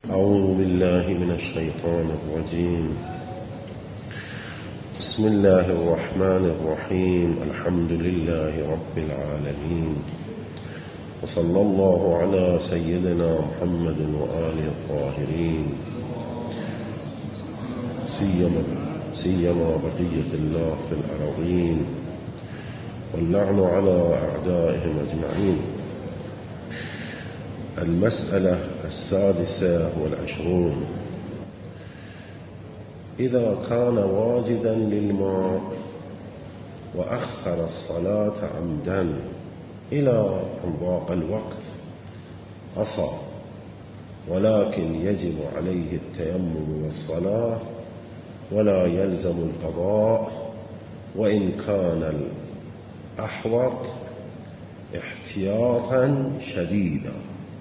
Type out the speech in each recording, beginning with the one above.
أعوذ بالله من الشيطان الرجيم. بسم الله الرحمن الرحيم. الحمد لله رب العالمين، وصلى الله على سيدنا محمد وآله الطاهرين، سيما بقية الله في الأرضين، واللعن على أعدائهم أجمعين. المسألة 26. إذا كان واجدا للماء وأخر الصلاة عمدا إلى أن ضاق الوقت عصى، ولكن يجب عليه التيمم والصلاة ولا يلزم القضاء، وإن كان الأحوط احتياطا شديدا.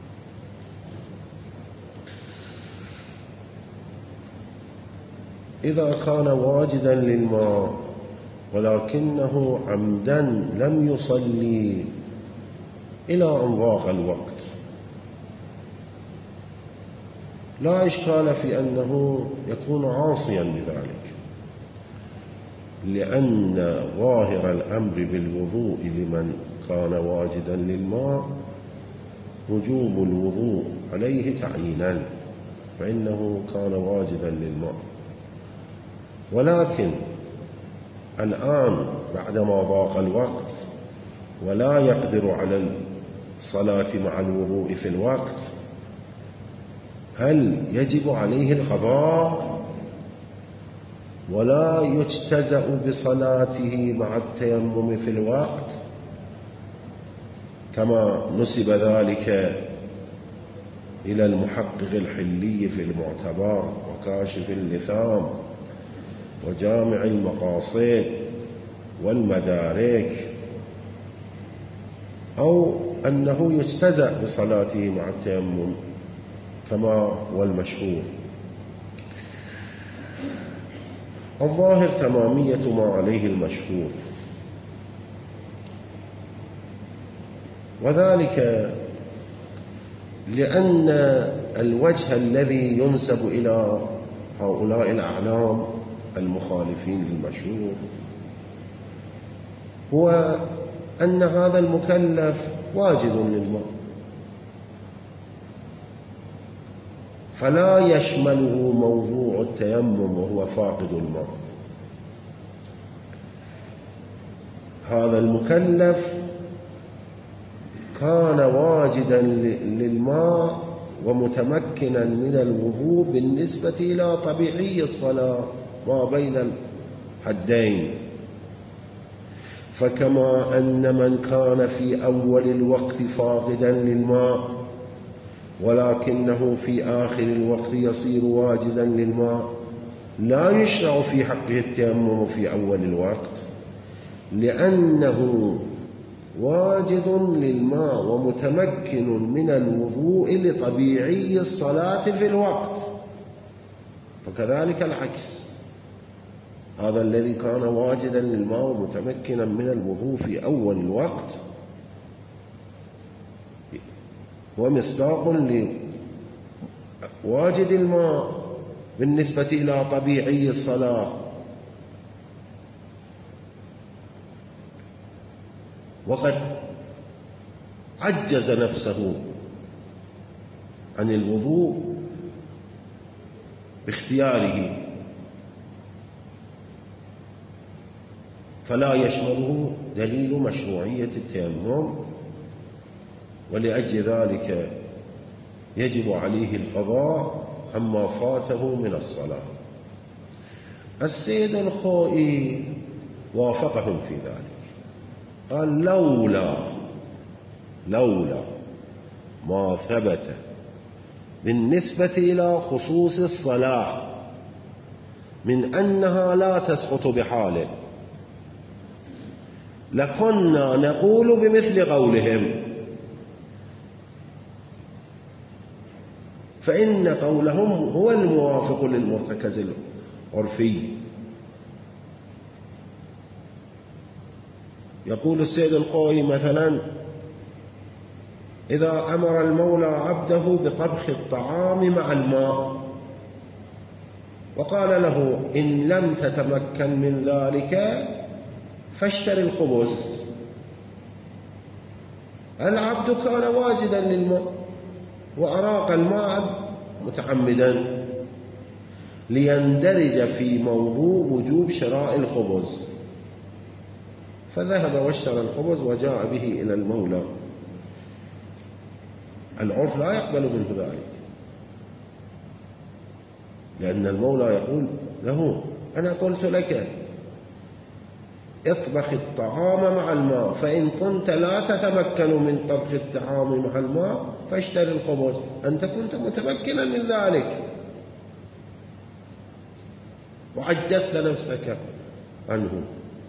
إذا كان واجدا للماء ولكنه عمدا لم يصلي إلى أن ضاق الوقت، لا إشكال في أنه يكون عاصيا بذلك، لأن ظاهر الأمر بالوضوء لمن كان واجدا للماء وجوب الوضوء عليه تعيينا، فإنه كان واجدا للماء. ولكن الآن بعدما ضاق الوقت ولا يقدر على الصلاة مع الوضوء في الوقت، هل يجب عليه القضاء ولا يجتزأ بصلاته مع التيمم في الوقت، كما نسب ذلك إلى المحقق الحلي في المعتبر وكاشف اللثام وجامع المقاصد والمدارك، أو أنه يجتزأ بصلاته مع التيمم كما هو المشهور؟ الظاهر تمامية ما عليه المشهور، وذلك لأن الوجه الذي ينسب إلى هؤلاء الأعلام المخالفين للمشهور هو أن هذا المكلف واجد للماء، فلا يشمله موضوع التيمم وهو فاقد الماء. هذا المكلف كان واجدا للماء ومتمكنا من الوضوء بالنسبة إلى طبيعي الصلاة ما بين الحدين، فكما أن من كان في أول الوقت فاقدا للماء ولكنه في آخر الوقت يصير واجدا للماء، لا يشرع في حقه التيمم في أول الوقت، لأنه واجد للماء ومتمكن من الوضوء لطبيعي الصلاة في الوقت. فكذلك العكس، هذا الذي كان واجدا للماء ومتمكنا من الوضوء في أول الوقت هو مصداق لواجد الماء بالنسبة إلى طبيعي الصلاة، وقد عجز نفسه عن الوضوء باختياره، فلا يشمله دليل مشروعية التيمم، ولأجل ذلك يجب عليه القضاء عما فاته من الصلاة. السيد الخوئي وافقهم في ذلك، قال لولا ما ثبت بالنسبة إلى خصوص الصلاة من أنها لا تسقط بحال لكنا نقول بمثل قولهم، فإن قولهم هو الموافق للمرتكز العرفي. يقول السيد الخوئي مثلا: إذا أمر المولى عبده بطبخ الطعام مع الماء وقال له إن لم تتمكن من ذلك فاشتر الخبز، العبد كان واجدا للماء وأراق الماء متعمدا ليندرج في موضوع وجوب شراء الخبز، فذهب واشترى الخبز وجاء به إلى المولى. العرف لا يقبل منه ذلك، لأن المولى يقول له أنا قلت لك اطبخ الطعام مع الماء، فإن كنت لا تتمكن من طبخ الطعام مع الماء فاشتري الخبز، أنت كنت متمكنا من ذلك وعجزت نفسك عنه.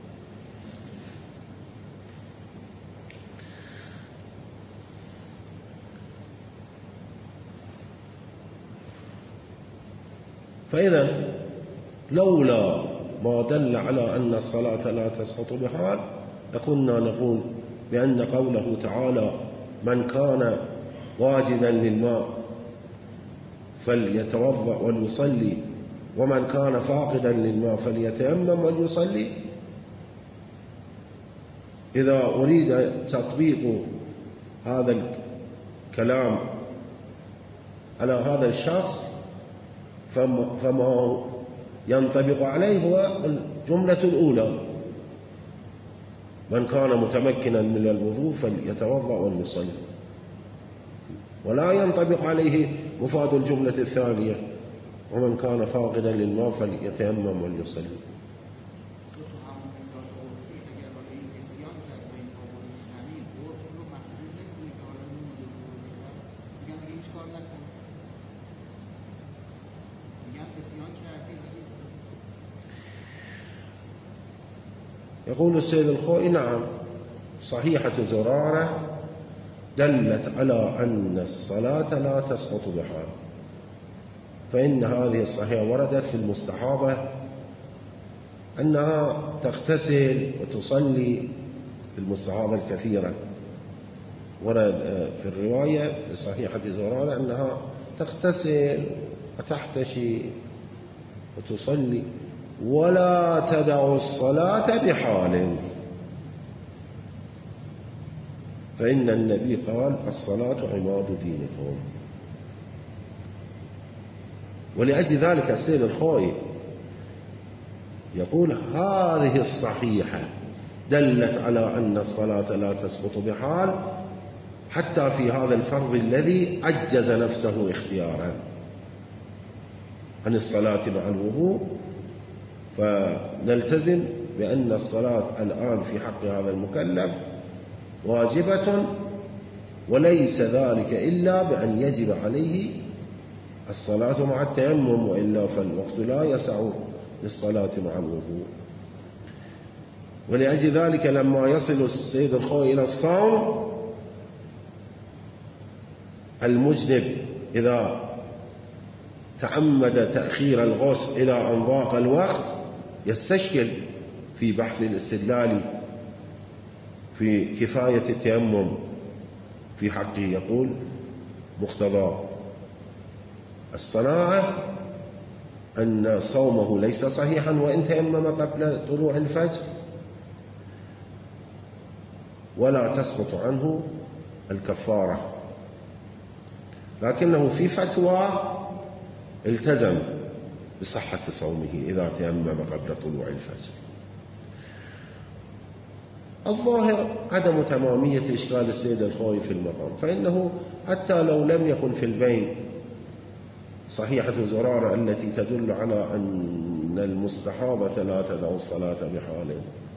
فإذا لولا ما دل على أن الصلاة لا تسقط بحال لكنا نقول بأن قوله تعالى من كان واجدا للماء فليتوضأ وليصلي ومن كان فاقدا للماء فليتيمم وليصلي، إذا أريد تطبيق هذا الكلام على هذا الشخص فما ينطبق عليه هو الجملة الأولى من كان متمكنا من الوضوء فليتوضأ وليصلي، ولا ينطبق عليه مفاد الجملة الثانية ومن كان فاقدا للماء فليتيمم وليصلي. يقول السيد الخوئي نعم صحيحة زرارة دلت على أن الصلاة لا تسقط بحال، فإن هذه الصحيحة وردت في المستحاضة أنها تغتسل وتصلي في المستحاضة الكثيرة، ورد في الرواية في صحيحة زرارة أنها تغتسل وتحتشي وتصلي ولا تدع الصلاة بحال، فإن النبي قال الصلاة عماد دينكم. ولأجل ذلك السيد الخوئي يقول هذه الصحيحة دلت على أن الصلاة لا تسقط بحال حتى في هذا الفرض الذي عجز نفسه اختيارا عن الصلاة مع الوضوء، فنلتزم بأن الصلاة الآن في حق هذا المكلف واجبة، وليس ذلك إلا بأن يجب عليه الصلاة مع التيمم، وإلا فالوقت لا يسع للصلاة مع الوضوء. ولأجل ذلك لما يصل السيد الخوئي إلى الصوم المجنب إذا تعمد تأخير الغسل إلى أن ضاق الوقت يستشكل في بحث الاستدلال في كفاية التيمم في حقه، يقول مقتضى الصناعة أن صومه ليس صحيحا وإن تيمم قبل طلوع الفجر، ولا تسقط عنه الكفارة، لكنه في فتوى التزم بصحة صومه إذا تيمم قبل طلوع الفجر. الظاهر عدم تمامية إشكال السيد الخوئي في المقام، فإنه حتى لو لم يكن في البين صحيحة زرارة التي تدل على أن المستحاضة لا تدع الصلاة بحال،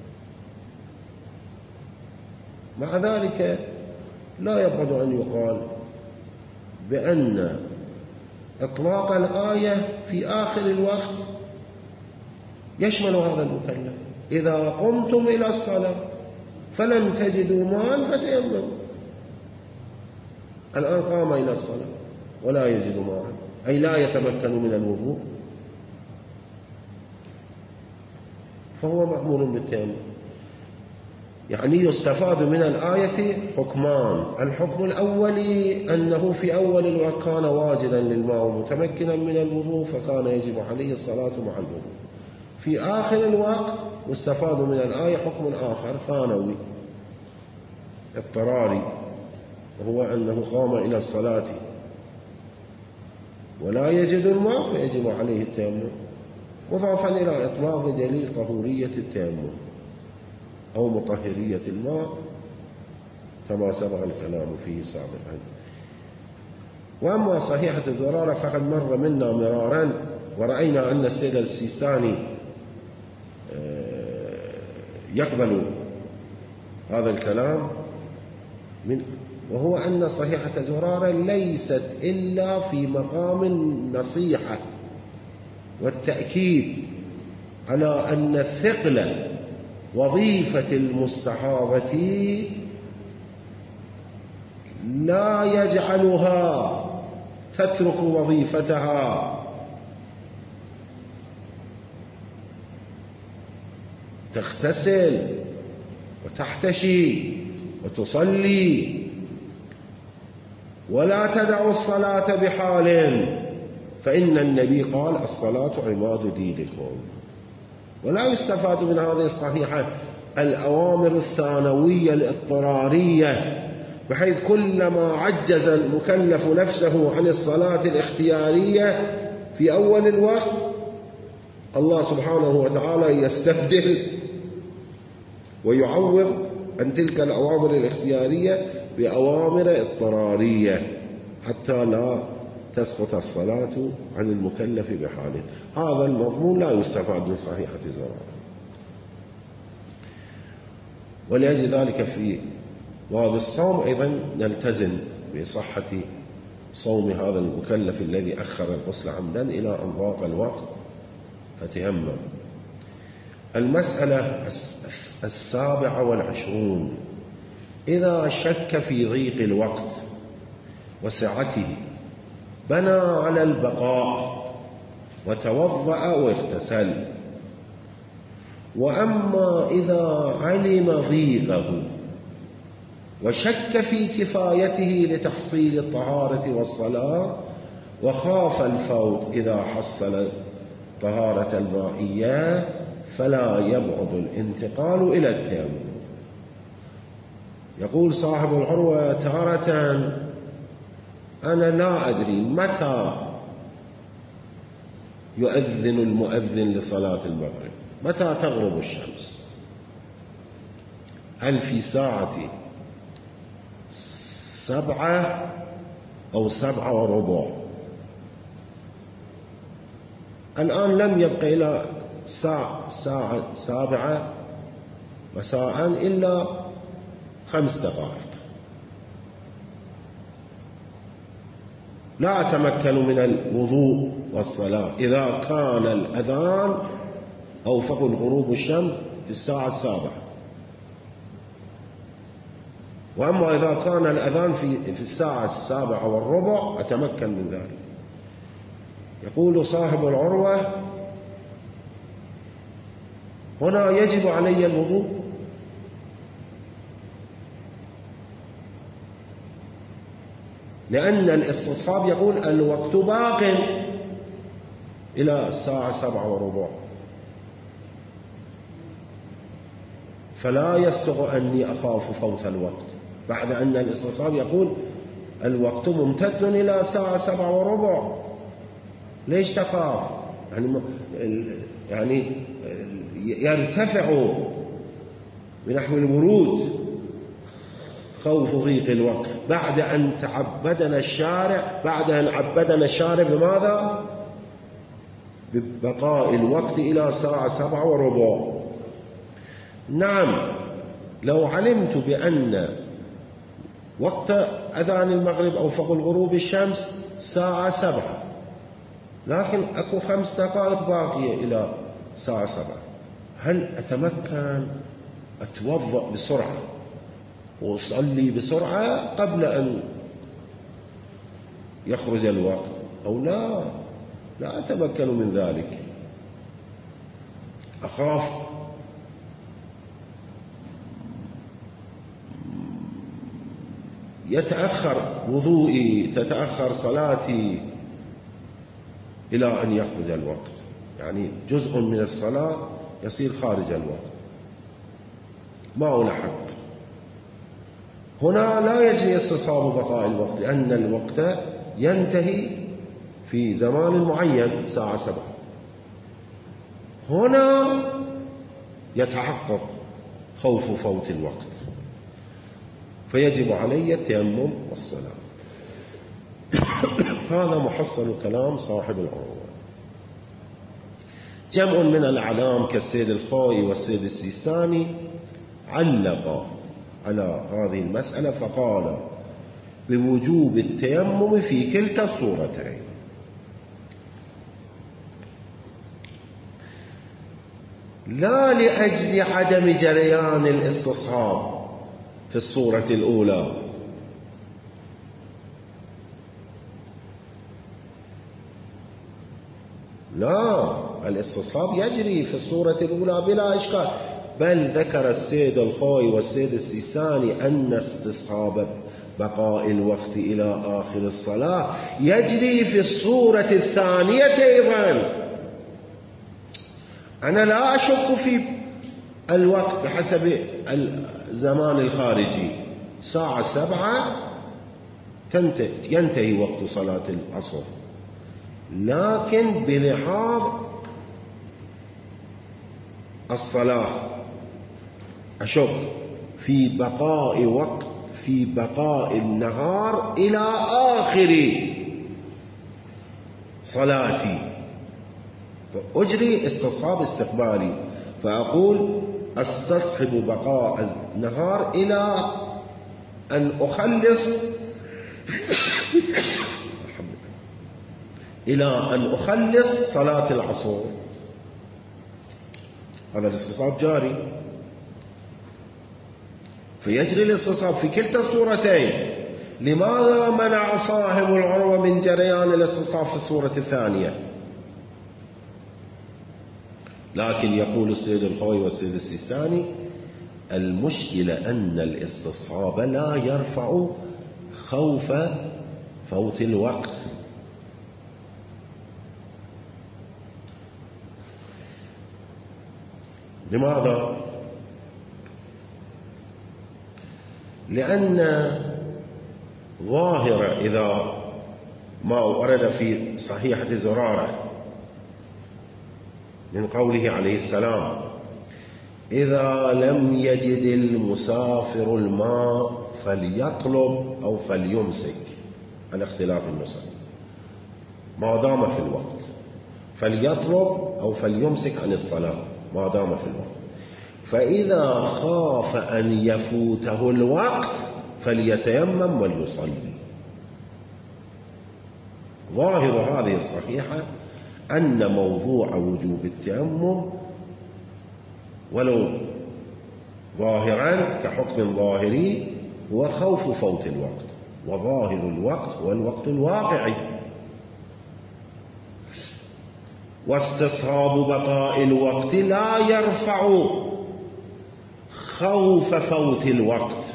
مع ذلك لا يبعد أن يقال بأن إطلاق الآية في آخر الوقت يشمل هذا المكلف. إذا قمتم إلى الصلاة فلم تجدوا ماء فتيمموا، الآن قام إلى الصلاة ولا يجد ماء، أي لا يتمكن من الوضوء، فهو مأمور بالتيمم. يعني يستفاد من الآية حكمان. الحكم الأولي أنه في أول الوقت كان واجدا للماء ومتمكنا من الوضوء فكان يجب عليه الصلاة مع الوضوء. في آخر الوقت يستفاد من الآية حكم آخر ثانوي اضطراري، وهو أنه قام إلى الصلاة ولا يجد الماء فيجب عليه التيمم، مضافا إلى إطلاق دليل طهورية التيمم أو مطهرية الماء كما سبق الكلام فيه سابقا. وأما صحيحة الزرارة فقد مر منا مرارا ورأينا أن السيد السيستاني يقبل هذا الكلام وهو أن صحيحة زرارة ليست إلا في مقام النصيحة والتأكيد على أن الثقل وظيفة المستحاضة لا يجعلها تترك وظيفتها، تغتسل وتحتشي وتصلي ولا تدع الصلاة بحال، فإن النبي قال الصلاة عماد دينكم. ولا يستفاد من هذه الصحيحة الأوامر الثانوية الاضطرارية، بحيث كلما عجز المكلف نفسه عن الصلاة الاختيارية في أول الوقت الله سبحانه وتعالى يستبدل ويعوض عن تلك الأوامر الاختيارية بأوامر اضطرارية حتى لا تسقط الصلاة عن المكلف بحاله. هذا المضمون لا يستفاد من صحيحة زرارة. ولأجل ذلك في باب الصوم أيضا نلتزم بصحة صوم هذا المكلف الذي أخر الغسل عمدا إلى أن ضاق الوقت فتيمم. المسألة 27، إذا شك في ضيق الوقت وسعته بنى على البقاء وتوضأ واغتسل. وأما إذا علم ضيقه وشك في كفايته لتحصيل الطهارة والصلاة وخاف الفوت إذا حصل طهارة المائية فلا يبعد الانتقال إلى التيمم. يقول صاحب العروة تارة أنا لا أدري متى يؤذن المؤذن لصلاة المغرب، متى تغرب الشمس، هل في ساعة 7 أو 7:15؟ الآن لم يبق إلى ساعة 7 مساء إلا 5 دقائق. لا أتمكن من الوضوء والصلاة إذا كان الأذان أو فضل غروب الشمس في الساعة 7. وأما إذا كان الأذان في الساعة 7:15 أتمكن من ذلك. يقول صاحب العروة هنا يجب علي الوضوء، لأن الاستصحاب يقول الوقت باق إلى الساعة 7:15، فلا يصدق أني أخاف فوت الوقت، بعد أن الاستصحاب يقول الوقت ممتد إلى الساعة 7:15. ليش تخاف؟ يعني يرتفع بنحو الورود خوف ضيق الوقت بعد أن عبدنا الشارع بماذا؟ ببقاء الوقت إلى الساعة 7:15. نعم، لو علمت بأن وقت أذان المغرب أو فضل غروب الشمس الساعة 7، لكن أكو 5 دقائق باقية إلى الساعة 7، هل أتمكن أتوضأ بسرعة وأصلي بسرعة قبل أن يخرج الوقت أو لا؟ لا أتمكن من ذلك. أخاف يتأخر وضوئي، تتأخر صلاتي إلى أن يخرج الوقت، يعني جزء من الصلاة يصير خارج الوقت ما ألحق. هنا لا يجري استصحاب بقاء الوقت، لأن الوقت ينتهي في زمان معين الساعة 7. هنا يتحقق خوف فوت الوقت، فيجب علي التيمم والصلاة. هذا محصل كلام صاحب العروة. جمع من الأعلام كالسيد الخوئي والسيد السيستاني علق على هذه المسألة فقال بوجوب التيمم في كلتا الصورتين. لا لأجل عدم جريان الاستصحاب في الصورة الأولى، لا، الاستصحاب يجري في الصورة الأولى بلا إشكال، بل ذكر السيد الخوئي والسيد السيستاني أن استصحاب بقاء الوقت إلى آخر الصلاة يجري في الصورة الثانية أيضا. أنا لا أشك في الوقت بحسب الزمان الخارجي، ساعة 7 ينتهي وقت صلاة العصر، لكن بلحاظ الصلاة أشك في بقاء وقت، في بقاء النهار إلى آخر صلاتي، فأجري استصحاب استقبالي، فأقول استصحب بقاء النهار إلى أن أخلص صلاة العصر. هذا الاستصحاب جاري، فيجري الاستصحاب في كلتا الصورتين. لماذا منع صاحب العروة من جريان الاستصحاب في الصورة الثانية؟ لكن يقول السيد الخوئي والسيد السيستاني المشكلة أن الاستصحاب لا يرفع خوف فوت الوقت. لماذا؟ لأن ظاهر إذا ما ورد في صحيحة زرارة من قوله عليه السلام إذا لم يجد المسافر الماء فليطلب أو فليمسك، على اختلاف النسخ، ما دام في الوقت، فليطلب أو فليمسك عن الصلاة ما دام في الوقت، فإذا خاف أن يفوته الوقت فليتيمم وليصلي. ظاهر هذه الصحيحة أن موضوع وجوب التيمم ولو ظاهرا كحكم ظاهري هو خوف فوت الوقت، وظاهر الوقت هو الوقت الواقعي. واستصحاب بقاء الوقت لا يرفع خوف فوت الوقت.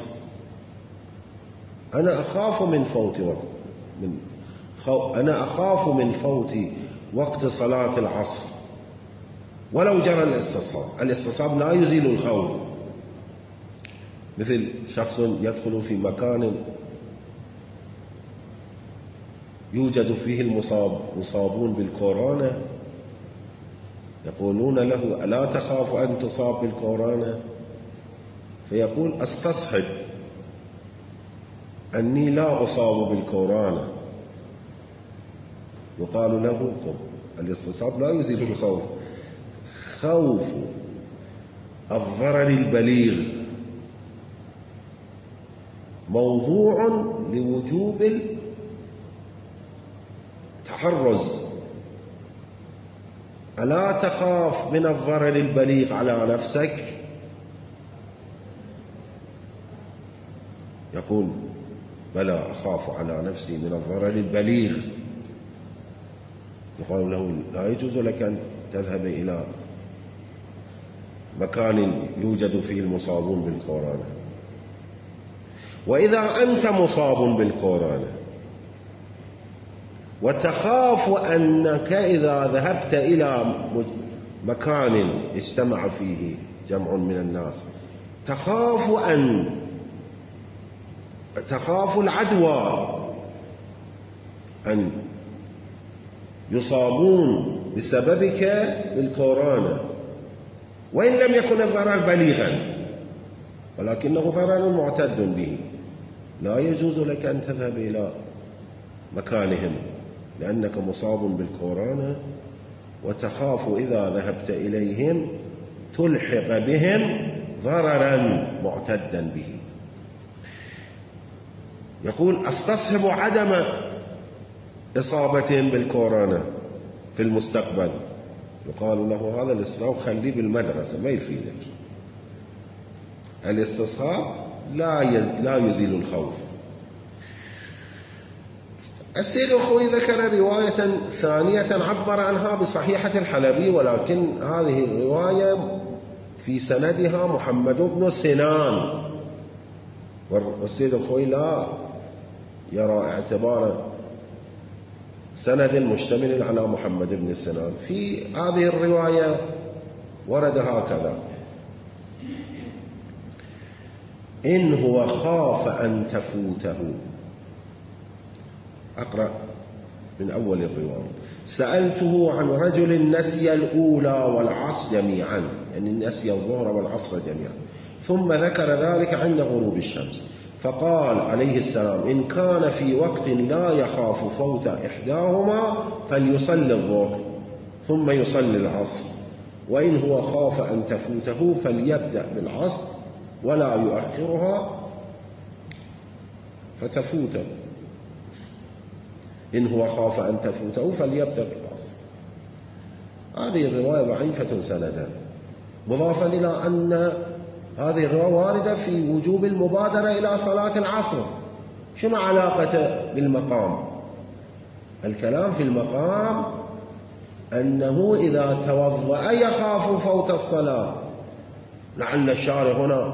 أنا أخاف من فوت وقت، أنا أخاف من فوت وقت صلاة العصر ولو جرى الاستصحاب لا يزيل الخوف. مثل شخص يدخل في مكان يوجد فيه المصابون بالكورونا، يقولون له ألا تخاف أن تصاب بالكورونا؟ فيقول استصحب أني لا أصاب بالكورونا، يقال له الاستصحاب لا يزيل الخوف، خوف الضرر البليغ موضوع لوجوب التحرز. ألا تخاف من الضرر البليغ على نفسك؟ يقول بلى أخاف على نفسي من الضرر البليغ. يقول له لا يجوز لك أن تذهب إلى مكان يوجد فيه المصابون بالكورونا. وإذا أنت مصاب بالكورونا وتخاف أنك إذا ذهبت إلى مكان اجتمع فيه جمع من الناس تخاف العدوى أن يصابون بسببك بالكورونا، وإن لم يكن الضرر بليغا ولكنه ضرر معتد به، لا يجوز لك أن تذهب إلى مكانهم لأنك مصاب بالكورونا وتخاف إذا ذهبت إليهم تلحق بهم ضررا معتدا به. يقول أستصحب عدم إصابتهم بالكورونا في المستقبل. يقال له هذا الاستصحاب خليه بالمدرسة ما يفيدك. الاستصحاب لا يزيل الخوف. السيد الخوي ذكر رواية ثانية عبر عنها بصحيحة الحلبي، ولكن هذه الرواية في سندها محمد بن سنان، والسيد الخوي لا يرى اعتبار سند مشتمل على محمد بن سنان. في هذه الرواية ورد هكذا: إن هو خاف أن تفوته. أقرأ من أول الرواية: سألته عن رجل نسي الأولى والعصر جميعا، يعني نسي الظهر والعصر جميعا، ثم ذكر ذلك عند غروب الشمس، فقال عليه السلام: إن كان في وقت لا يخاف فوت إحداهما فليصلي الظهر ثم يصلي العصر، وإن هو خاف أن تفوته فليبدأ بالعصر ولا يؤخرها فتفوته. إن هو خاف أن تفوته فليبدأ بالعصر. هذه الرواية ضعيفة سندا، مضافا إلى أن هذه الرواية واردة في وجوب المبادرة إلى صلاة العصر. شو علاقة بالمقام؟ الكلام في المقام أنه إذا توضأ يخاف فوت الصلاة، لعل الشارع هنا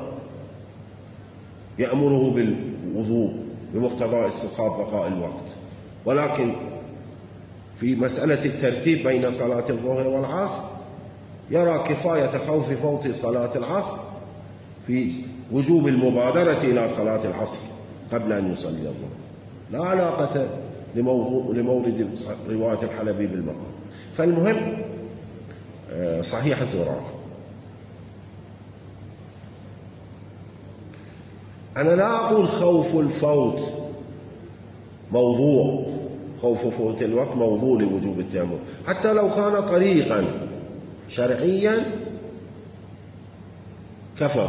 يأمره بالوضوء بمقتضى استصحاب بقاء الوقت، ولكن في مسألة الترتيب بين صلاة الظهر والعصر يرى كفاية خوف فوت صلاة العصر في وجوب المبادرة إلى صلاة العصر قبل أن يصلي الظهر، لا علاقة لمورد رواية الحلبي بالمقام. فالمهم صحيح الزرار. أنا لا أقول خوف الفوت موضوع، خوف فوت الوقت موضوع لوجوب التيمم، حتى لو كان طريقا شرعيا كفى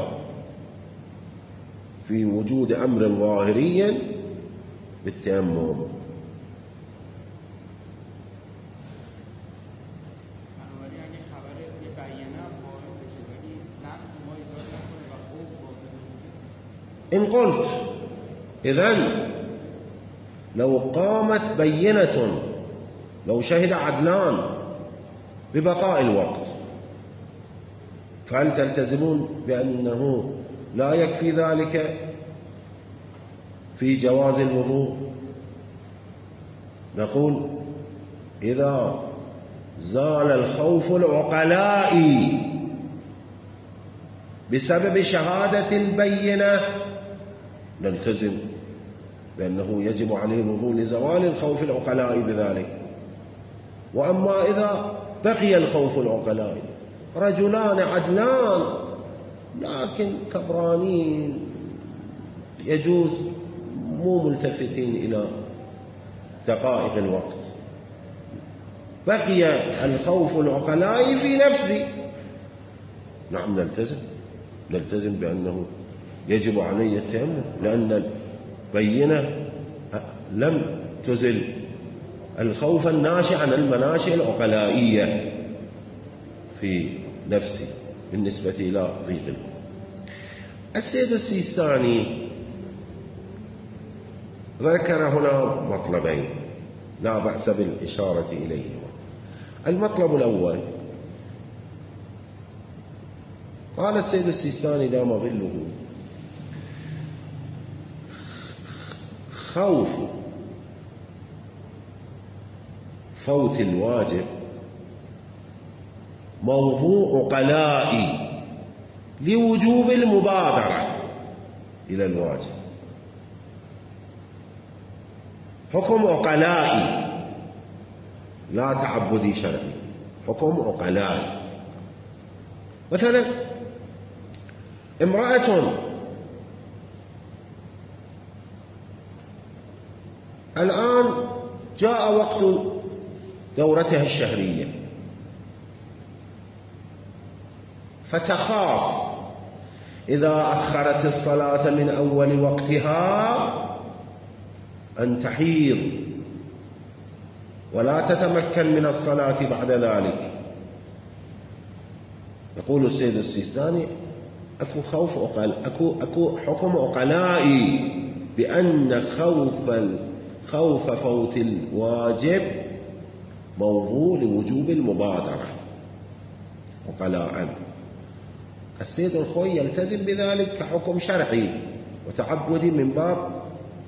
في وجود أمر ظاهري بالتيمم. إن قلت إذن لو قامت بينة، لو شهد عدلان ببقاء الوقت، فهل تلتزمون بأنه لا يكفي ذلك في جواز الوضوء؟ نقول إذا زال الخوف العقلائي بسبب شهادة البينة نلتزم بأنه يجب عليه الوضوء لزوال الخوف العقلائي بذلك. وأما إذا بقي الخوف العقلائي، رجلان عدلان لكن كبرانين يجوز مو ملتفتين إلى دقائق الوقت، بقي الخوف العقلائي في نفسي، نعم نلتزم بأنه يجب علي التيمم، لأن البينة لم تزل الخوف الناشئ عن المناشئ العقلائية في نفسي بالنسبة إلى ضيق الوقت. السيد السيستاني ذكر هنا مطلبين لا بأس بالإشارة إليهما. المطلب الأول، قال السيد السيستاني دام ظله: خوف فوت الواجب موضوع عقلائي لوجوب المبادرة إلى الواجب، حكم عقلائي لا تعبدي شرعي، حكم عقلائي. مثلا امرأة الآن جاء وقت دورتها الشهرية، فتخاف إذا أخرت الصلاة من أول وقتها أن تحيض ولا تتمكن من الصلاة بعد ذلك. يقول السيد السيستاني أكو حكم عقلائي بأن خوف فوت الواجب موضوع لوجوب المبادرة عقلاء. السيد الخوي يلتزم بذلك كحكم شرعي وتعبدي من باب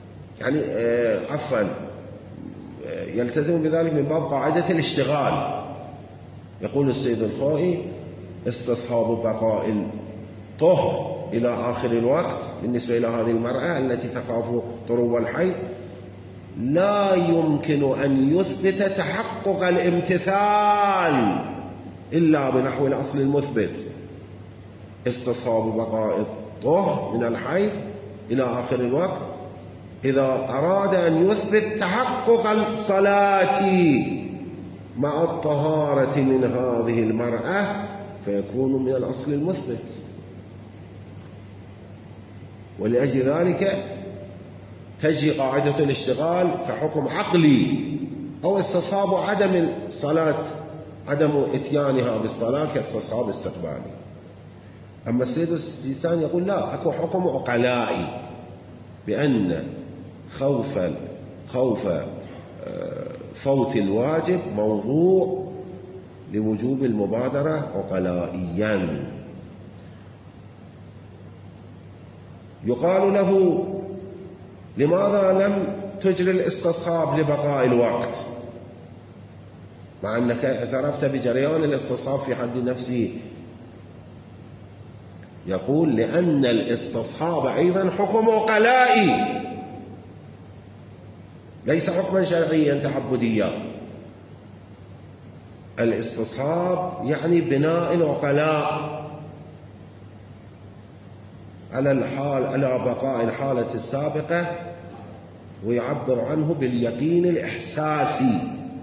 يلتزم بذلك من باب قاعدة الاشتغال. يقول السيد الخوي استصحاب بقاء الطهر إلى آخر الوقت بالنسبة إلى هذه المرأة التي تخاف طرو الحيض لا يمكن أن يثبت تحقق الامتثال إلا بنحو الأصل المثبت، استصحاب بقاء الطهر من الحيض إلى آخر الوقت. إذا أراد أن يثبت تحقق الصلاة مع الطهارة من هذه المرأة فيكون من الأصل المثبت، ولأجل ذلك تجي قاعدة الاشتغال كحكم عقلي أو استصحاب عدم الصلاة، عدم إتيانها بالصلاة كاستصحاب استقبالي. أما السيد السيستاني يقول لا، أكو حكم عقلائي بأن خوف فوت الواجب موضوع لوجوب المبادرة عقلائيا. يقال له لماذا لم تجري الاستصحاب لبقاء الوقت مع أنك اعترفت بجريان الاستصحاب في حد نفسه؟ يقول لأن الاستصحاب أيضا حكم عقلائي ليس حكما شرعيا تعبديا. الاستصحاب يعني بناء العقلاء على بقاء الحالة السابقة، ويعبر عنه باليقين الإحساسي.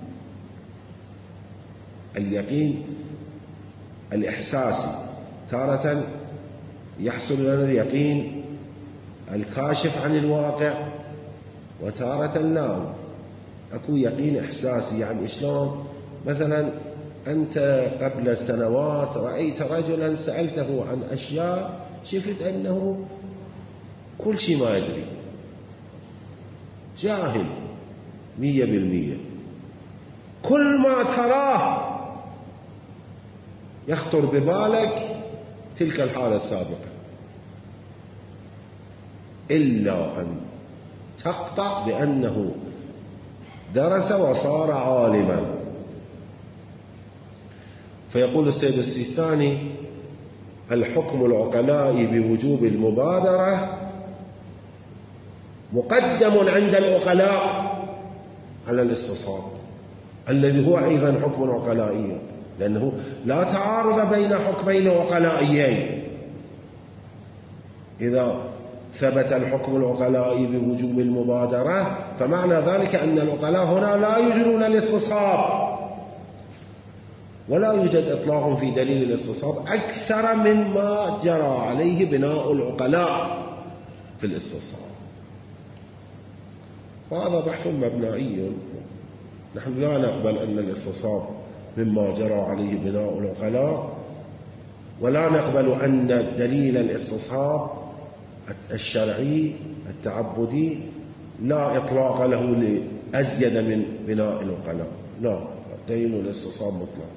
اليقين الإحساسي تارة يحصل لنا اليقين الكاشف عن الواقع، وتارة لا، أكو يقين إحساسي. يعني شلون؟ مثلا أنت قبل سنوات رأيت رجلا سألته عن أشياء شفت أنه كل شيء ما يدري، جاهل 100%. كل ما تراه يخطر ببالك تلك الحالة السابقة، إلا أن تقطع بأنه درس وصار عالما. فيقول السيد السيستاني الحكم العقلائي بوجوب المبادرة مقدم عند العقلاء على الاستصحاب الذي هو أيضا حكم عقلائي، لأنه لا تعارض بين حكمين عقلائيين. إذا ثبت الحكم العقلائي بوجوب المبادرة فمعنى ذلك أن العقلاء هنا لا يجرون الاستصحاب، ولا يوجد إطلاق في دليل الاستصحاب أكثر مما جرى عليه بناء العقلاء في الاستصحاب. وهذا بحث مبنائي. نحن لا نقبل أن الاستصحاب مما جرى عليه بناء العقلاء، ولا نقبل أن دليل الاستصحاب الشرعي التعبدي لا إطلاق له لأزيد من بناء العقلاء. لا، دليل الاستصحاب مطلق.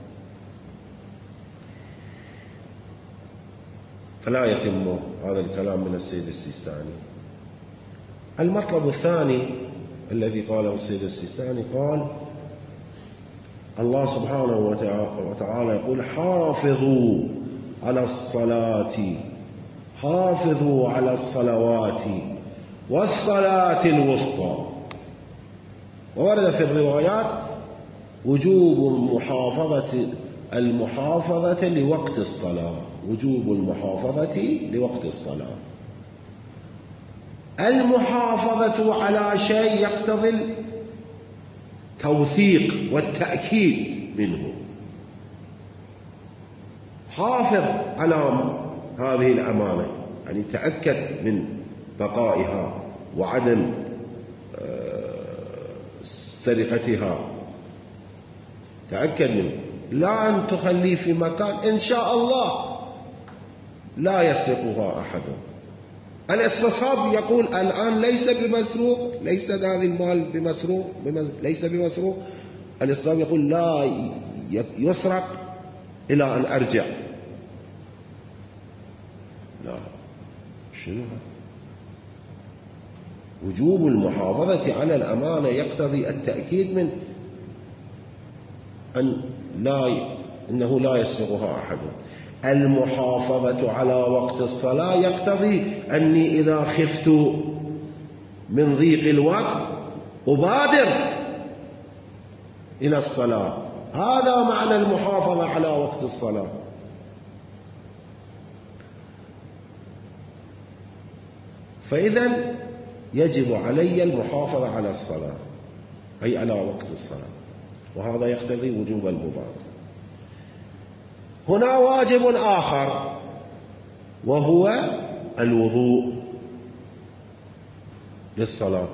فلا يتم هذا الكلام من السيد السيستاني. المطلب الثاني الذي قاله السيد السيستاني، قال الله سبحانه وتعالى يقول حافظوا على الصلاة، حافظوا على الصلوات والصلاة الوسطى. وورد في الروايات وجوب المحافظة لوقت الصلاة، وجوب المحافظة لوقت الصلاة. المحافظة على شيء يقتضي التوثيق والتأكيد منه. حافظ على هذه الأمانة، يعني تأكد من بقائها وعدم سرقتها، تأكد منه، لا أن تخليه في مكان إن شاء الله لا يسرقها أحد. الاستصحاب يقول الآن ليس بمسروق، ليس هذا المال بمسروق، ليس بمسروق. الاستصحاب يقول لا يسرق إلى أن أرجع. لا، شنو؟ وجوب المحافظة على الأمانة يقتضي التأكيد من أنه لا يسرقها أحد. المحافظة على وقت الصلاة يقتضي أني إذا خفت من ضيق الوقت أبادر إلى الصلاة. هذا معنى المحافظة على وقت الصلاة. فإذا يجب علي المحافظة على الصلاة، أي على وقت الصلاة، وهذا يقتضي وجوب المبادرة. هنا واجب آخر وهو الوضوء للصلاة.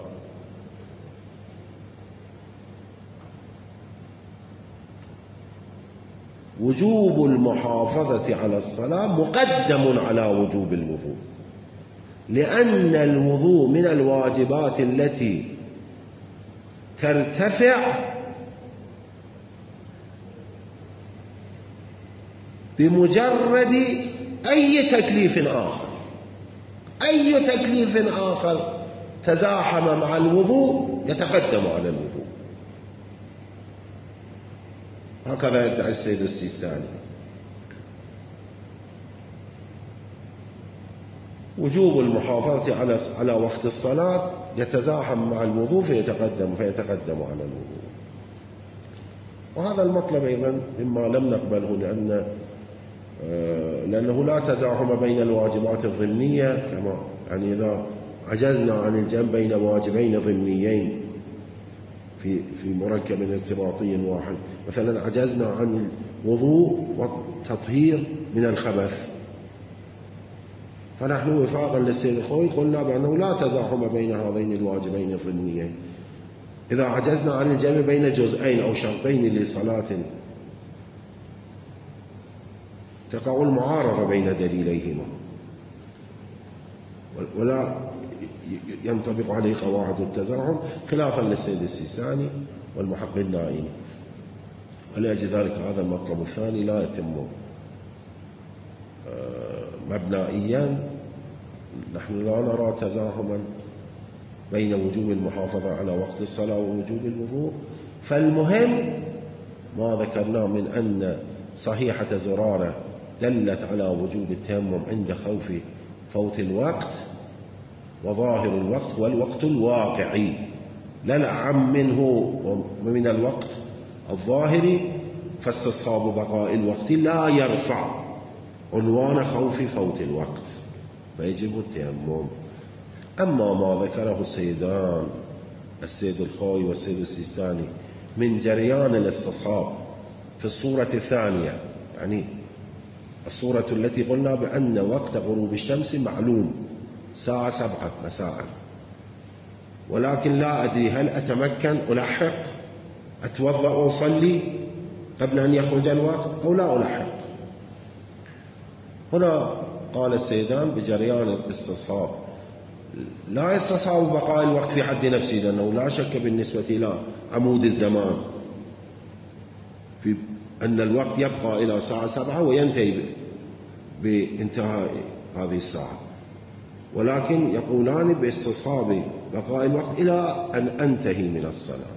وجوب المحافظة على الصلاة مقدم على وجوب الوضوء، لأن الوضوء من الواجبات التي ترتفع بمجرد أي تكليف آخر. أي تكليف آخر تزاحم مع الوضوء يتقدم على الوضوء. هكذا يدعي السيد السيستاني. وجوب المحافظة على وقت الصلاة يتزاحم مع الوضوء فيتقدم على الوضوء. وهذا المطلب أيضا مما لم نقبله، لأنه لا تزاحم بين الواجبات الضمنية، كما يعني إذا عجزنا عن الجمع بين واجبين ضمنيين في مركب ارتباطي واحد، مثلا عجزنا عن الوضوء والتطهير من الخبث، فنحن وفاقا للسيد الخوي قلنا بأنه لا تزاحم بين هذين الواجبين الضمنيين. إذا عجزنا عن الجمع بين جزئين أو شرطين لصلاة تقع المعارضة بين دليليهما ولا ينطبق عليه قواعد التزاحم، خلافا للسيد السيستاني والمحقق النائي. ولأجل ذلك هذا المطلب الثاني لا يتم مبنائيا. نحن لا نرى تزاحما بين وجوب المحافظة على وقت الصلاة ووجوب الوضوء. فالمهم ما ذكرناه من أن صحيحة زرارة دلت على وجوب التيمم عند خوف فوت الوقت، وظاهر الوقت والوقت الواقعي لا الأعم منه ومن الوقت الظاهري، فاستصحاب بقاء الوقت لا يرفع عنوان خوف فوت الوقت، فيجب التيمم. أما ما ذكره السيدان السيد الخوي والسيد السيستاني من جريان الاستصحاب في الصورة الثانية، يعني الصورة التي قلنا بأن وقت غروب الشمس معلوم الساعة 7 مساء، ولكن لا أدري هل أتمكن ألحق أتوضأ وأصلي قبل أن يخرج الوقت أو لا ألحق. هنا قال السيدان بجريان الاستصحاب لا يستصحب بقاء الوقت في حد نفسه، لأنه لا شك بالنسبة إلى عمود الزمان في أن الوقت يبقى إلى الساعة 7 وينتهي بانتهاء هذه الساعة. ولكن يقولان باستصحاب بقاء الوقت إلى أن أنتهي من الصلاة.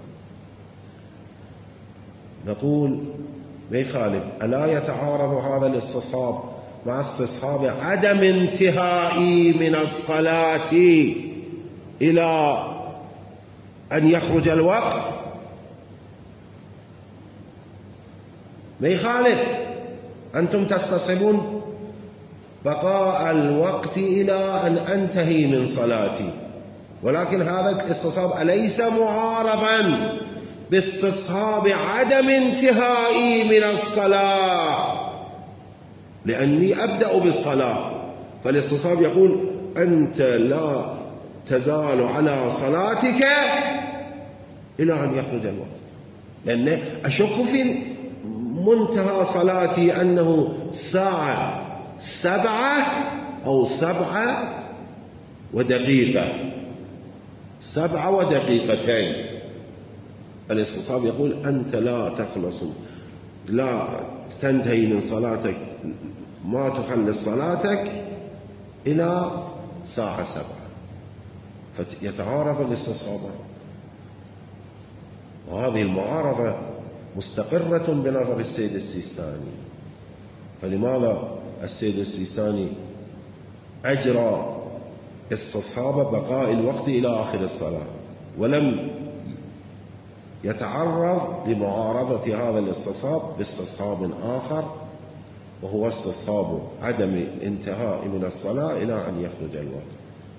نقول ما يخالف، ألا يتعارض هذا الاستصحاب مع استصحاب عدم انتهائي من الصلاة إلى أن يخرج الوقت؟ ما يخالف، أنتم تستصحبون بقاء الوقت إلى أن أنتهي من صلاتي، ولكن هذا الاستصحاب أليس معارضا باستصحاب عدم انتهائي من الصلاة، لأني أبدأ بالصلاة، فالاستصحاب يقول أنت لا تزال على صلاتك إلى أن يخرج الوقت، لأن أشك في منتهى صلاتي أنه الساعة 7 أو 7 ودقيقة، 7 ودقيقتين. الاستصحاب يقول أنت لا تخلص، لا تنتهي من صلاتك، ما تخلص صلاتك إلى ساعة 7، فيتعارض الاستصحابان. وهذه المعارضة مستقرة بنظر السيد السيستاني. فلماذا السيد السيستاني أجرى استصحاب بقاء الوقت إلى آخر الصلاة ولم يتعرض لمعارضة هذا الاستصحاب باستصحاب آخر، وهو استصحاب عدم الانتهاء من الصلاة إلى أن يخرج الوقت؟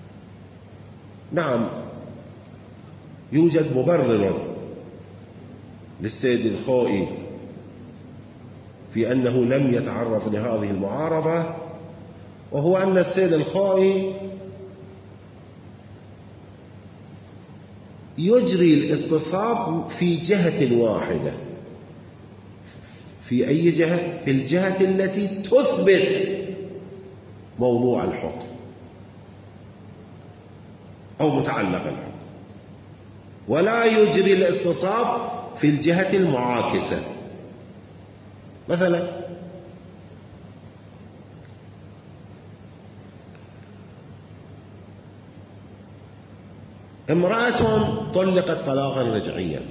نعم، يوجد مبرر للسيد الخوئي في أنه لم يتعرض لهذه المعارضة، وهو أن السيد الخوئي يجري الاستصحاب في جهة واحدة. في أي جهة؟ في الجهة التي تثبت موضوع الحكم أو متعلق الحكم، ولا يجري الاستصحاب في الجهة المعاكسة. مثلا امرأة طلقت طلاقا رجعيا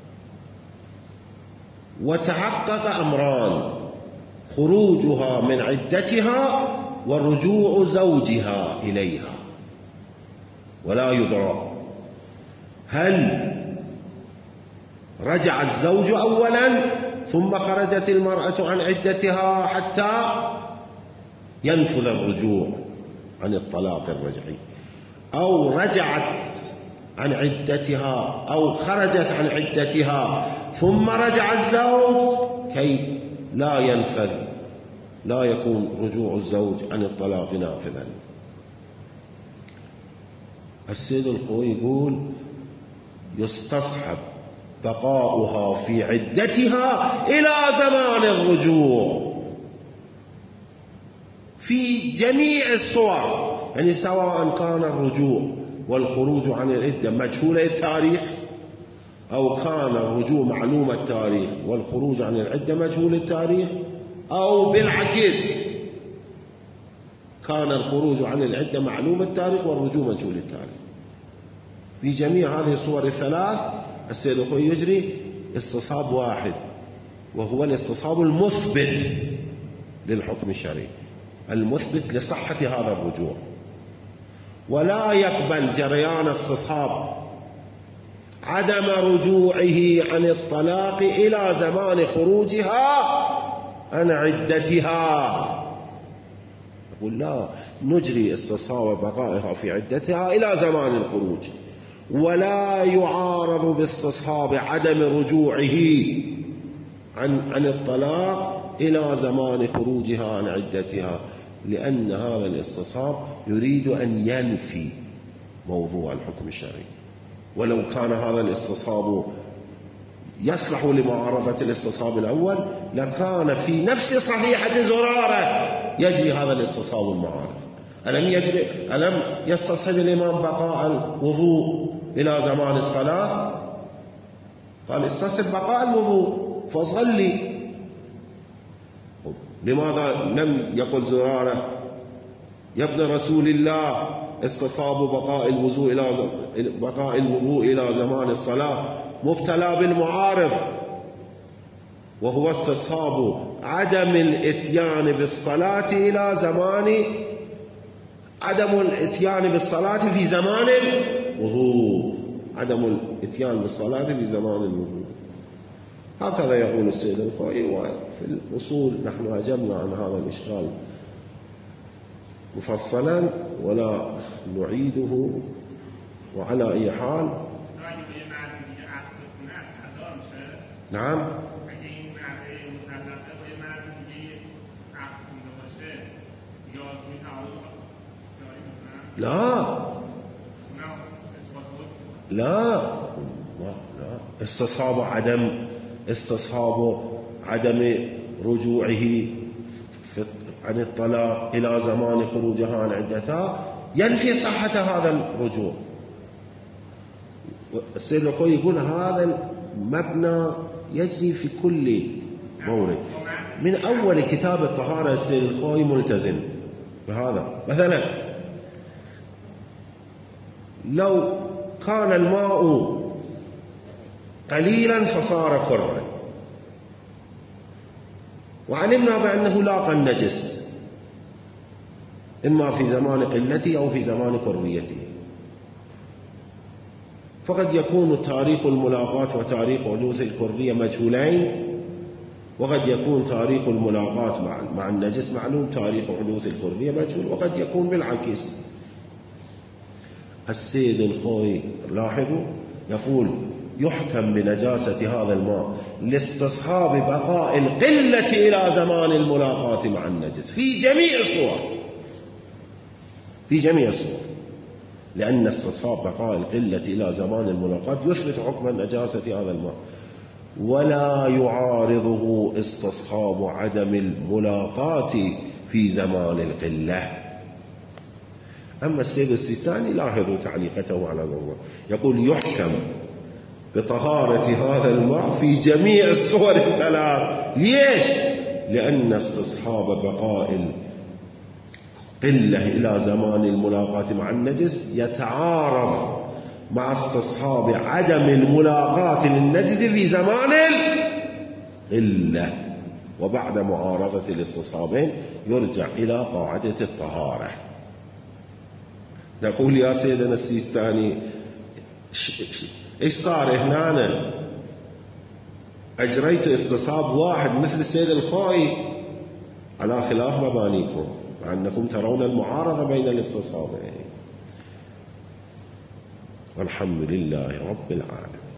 وتحقق أمران: خروجها من عدتها ورجوع زوجها إليها، ولا يدرى هل رجع الزوج أولا ثم خرجت المرأة عن عدتها حتى ينفذ الرجوع عن الطلاق الرجعي، أو رجعت عن عدتها أو خرجت عن عدتها ثم رجع الزوج كي لا ينفذ، لا يكون رجوع الزوج عن الطلاق نافذا. السيد الخوئي يقول يستصحب بقاؤها في عدتها إلى زمان الرجوع في جميع الصور، يعني سواء كان الرجوع والخروج عن العدة مجهول التاريخ، أو كان الرجوع معلوم التاريخ والخروج عن العدة مجهول التاريخ، أو بالعكس كان الخروج عن العدة معلوم التاريخ والرجوع مجهول التاريخ. في جميع هذه الصور الثلاث السيد الخوئي يجري استصحاب واحد، وهو الاستصحاب المثبت للحكم الشرعي، المثبت لصحة هذا الرجوع، ولا يقبل جريان استصحاب عدم رجوعه عن الطلاق إلى زمان خروجها عن عدتها. يقول لا، نجري استصحاب بقائها في عدتها إلى زمان الخروج، ولا يعارض باستصحاب عدم رجوعه عن الطلاق إلى زمان خروجها عن عدتها، لأن هذا الاستصحاب يريد أن ينفي موضوع الحكم الشرعي. ولو كان هذا الاستصحاب يصلح لمعارضة الاستصحاب الأول لكان في نفس صحيحة زرارة يجري هذا الاستصحاب المعارض. ألم يستصحب الإمام بقاء الوضوء إلى زمان الصلاة؟ قال استصحب بقاء الوضوء فصلي. لماذا لم يقل زرارة يا ابن رسول الله استصحاب بقاء الوضوء إلى زمان الصلاة مبتلى بالمعارض، وهو استصحاب عدم الاتيان بالصلاة إلى زمان عدم الاتيان بالصلاة في زمان الوضوء، عدم الاتيان بالصلاة في زمان الوضوء. هكذا يقول السيد الخوئي. وفي الأصول نحن أجبنا عن هذا الإشكال مفصلا ولا نعيده. وعلى أي حال نعم لا استصحاب عدم رجوعه عن الطلاق إلى زمان خروجها عن عدتها ينفي صحة هذا الرجوع. السيد الخوئي يقول هذا المبنى يجري في كل مورد. من أول كتاب الطهارة السيد الخوئي ملتزم بهذا. مثلا لو كان الماء قليلا فصار كرا، وعلمنا بأنه لاقى النجس إما في زمان قلته أو في زمان كرويته، فقد يكون تاريخ الملاقاة وتاريخ حدوث الكرية مجهولين، وقد يكون تاريخ الملاقاة مع النجس معلوم، تاريخ حدوث الكرية مجهول، وقد يكون بالعكس. السيد الخوئي لاحظوا يقول يحكم بنجاسة هذا الماء لاستصحاب بقاء القلة إلى زمان الملاقاة مع النجس في جميع الصور، لأن استصحاب بقاء القلة إلى زمان الملاقاة يثبت حكم النجاسة هذا الماء، ولا يعارضه استصحاب عدم الملاقاة في زمان القلة. أما السيد السيستاني لاحظوا تعليقته على الموضوع، يقول يحكم بطهارة هذا الماء في جميع الصور الثلاث. ليش؟ لأن استصحاب بقاء القلة إلى زمان الملاقاة مع النجس يتعارض مع استصحاب عدم الملاقاة للنجس في زمان القلة، وبعد معارضة الاستصحابين يرجع إلى قاعدة الطهارة. نقول يا سيدنا السيستاني إيش صار هنا؟ أجريت استصحاب واحد مثل السيد الخوئي على خلاف مبانيكم، مع أنكم ترون المعارضة بين الاستصحابين. والحمد لله رب العالمين.